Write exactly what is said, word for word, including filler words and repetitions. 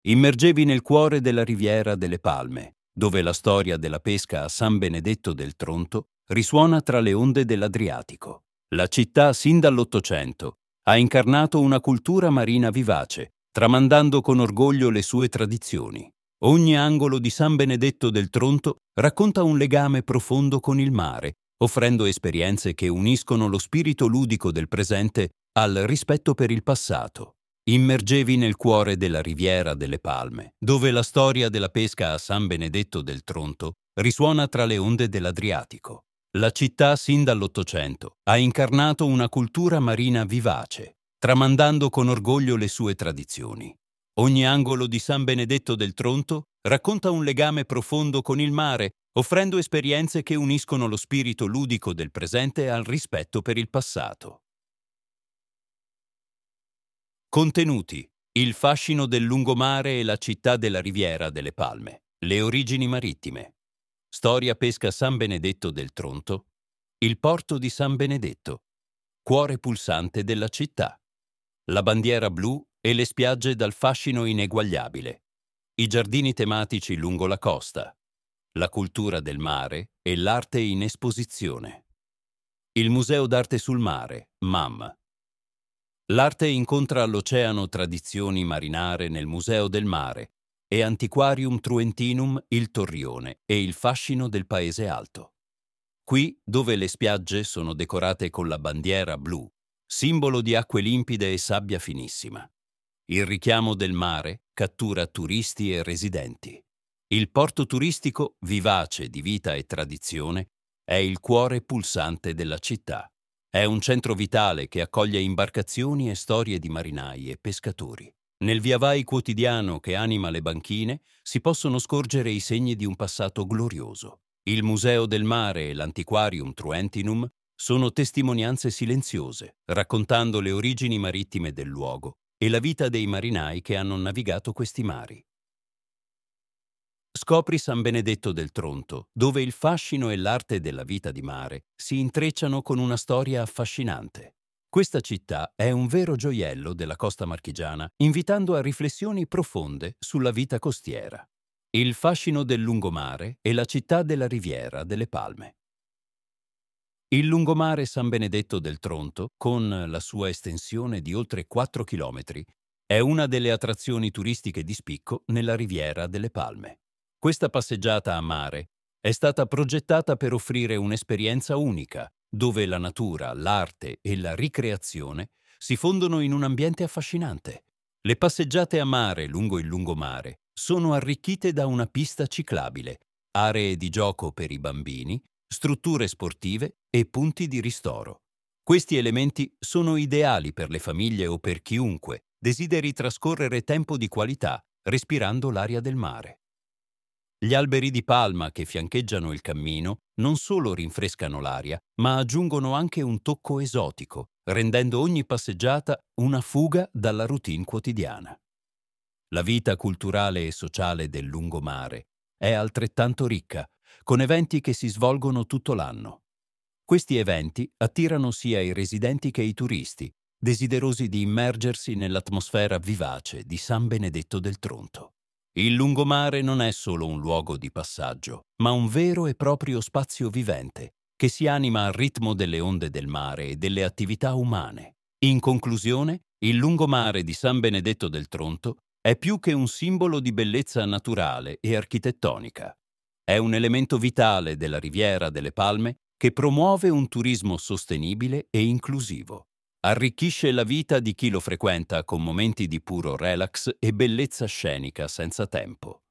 Immergevi nel cuore della Riviera delle Palme, dove la storia della pesca a San Benedetto del Tronto risuona tra le onde dell'Adriatico. La città, sin dall'Ottocento, ha incarnato una cultura marina vivace, tramandando con orgoglio le sue tradizioni. Ogni angolo di San Benedetto del Tronto racconta un legame profondo con il mare, offrendo esperienze che uniscono lo spirito ludico del presente al rispetto per il passato. Immergevi nel cuore della Riviera delle Palme, dove la storia della pesca a San Benedetto del Tronto risuona tra le onde dell'Adriatico. La città, sin dall'Ottocento, ha incarnato una cultura marina vivace, tramandando con orgoglio le sue tradizioni. Ogni angolo di San Benedetto del Tronto racconta un legame profondo con il mare, offrendo esperienze che uniscono lo spirito ludico del presente al rispetto per il passato. Contenuti: il fascino del lungomare e la città della Riviera delle Palme, le origini marittime, storia pesca San Benedetto del Tronto, il porto di San Benedetto, cuore pulsante della città, la bandiera blu e le spiagge dal fascino ineguagliabile, i giardini tematici lungo la costa, la cultura del mare e l'arte in esposizione, il Museo d'arte sul mare, M A M. L'arte incontra all'oceano tradizioni marinare nel Museo del Mare e Antiquarium Truentinum il Torrione e il fascino del Paese Alto. Qui, dove le spiagge sono decorate con la bandiera blu, simbolo di acque limpide e sabbia finissima. Il richiamo del mare cattura turisti e residenti. Il porto turistico, vivace di vita e tradizione, è il cuore pulsante della città. È un centro vitale che accoglie imbarcazioni e storie di marinai e pescatori. Nel viavai quotidiano che anima le banchine si possono scorgere i segni di un passato glorioso. Il Museo del Mare e l'Antiquarium Truentinum sono testimonianze silenziose, raccontando le origini marittime del luogo e la vita dei marinai che hanno navigato questi mari. Scopri San Benedetto del Tronto, dove il fascino e l'arte della vita di mare si intrecciano con una storia affascinante. Questa città è un vero gioiello della costa marchigiana, invitando a riflessioni profonde sulla vita costiera. Il fascino del lungomare e la città della Riviera delle Palme. Il lungomare San Benedetto del Tronto, con la sua estensione di oltre quattro chilometri, è una delle attrazioni turistiche di spicco nella Riviera delle Palme. Questa passeggiata a mare è stata progettata per offrire un'esperienza unica, dove la natura, l'arte e la ricreazione si fondono in un ambiente affascinante. Le passeggiate a mare lungo il lungomare sono arricchite da una pista ciclabile, aree di gioco per i bambini, strutture sportive e punti di ristoro. Questi elementi sono ideali per le famiglie o per chiunque desideri trascorrere tempo di qualità respirando l'aria del mare. Gli alberi di palma che fiancheggiano il cammino non solo rinfrescano l'aria, ma aggiungono anche un tocco esotico, rendendo ogni passeggiata una fuga dalla routine quotidiana. La vita culturale e sociale del lungomare è altrettanto ricca, con eventi che si svolgono tutto l'anno. Questi eventi attirano sia i residenti che i turisti, desiderosi di immergersi nell'atmosfera vivace di San Benedetto del Tronto. Il lungomare non è solo un luogo di passaggio, ma un vero e proprio spazio vivente, che si anima al ritmo delle onde del mare e delle attività umane. In conclusione, il lungomare di San Benedetto del Tronto è più che un simbolo di bellezza naturale e architettonica. È un elemento vitale della Riviera delle Palme che promuove un turismo sostenibile e inclusivo. Arricchisce la vita di chi lo frequenta con momenti di puro relax e bellezza scenica senza tempo.